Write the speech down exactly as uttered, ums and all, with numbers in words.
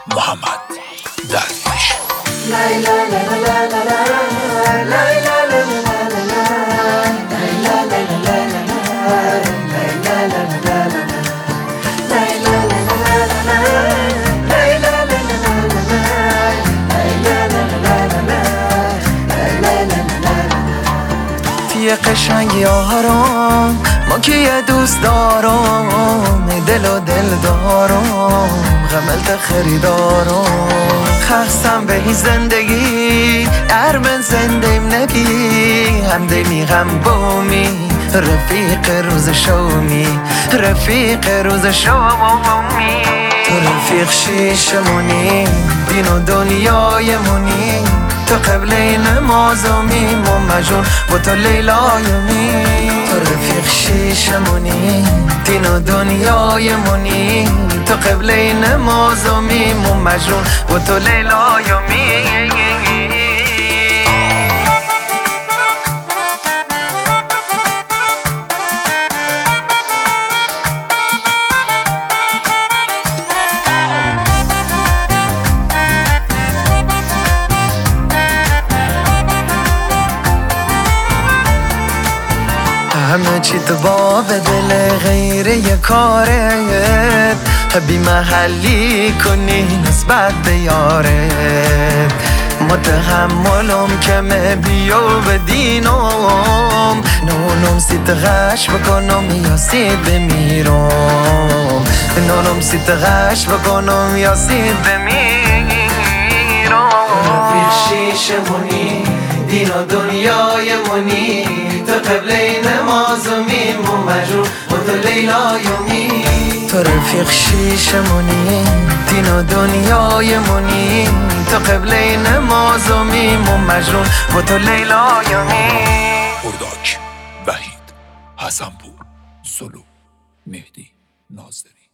محمد درویش. یه قشنگی آرام ما که یه دوست دارم، دل و دل دارم، غملت خریدارم. خستم به این زندگی در من زندیم نبی، هم دمی غم بومی رفیق روز شومی، رفیق روز شومی. تو رفیق شیشمونی، دین و دنیایمونی، تو قبله نمازمی و مجنون و تو لیلایمی. تو رفیق شیشمونی، دین و دنیایمونی، تو قبله نمازمی و مجنون و تو لیلایمی. همه چی تو باب دل غیر یه کارت، بی محلی کنی نسبت به یارت. متحملم کمه بیو بدینم، نونم سیت غش بکنم یا سید بمیرم، نونم سیت غش بکنم یا سید بمیرم. رفیق شیشمونی، دین و دنیایمونی، تو قبله نمازمی و مجنون و تو لیلایمی. تو رفیق شیشمونی، دین و دنیایمونی، تو قبله نمازمی و مجنون و تو لیلایمی. ارداک، وحید، حسنپور، سلو، مهدی، ناظری.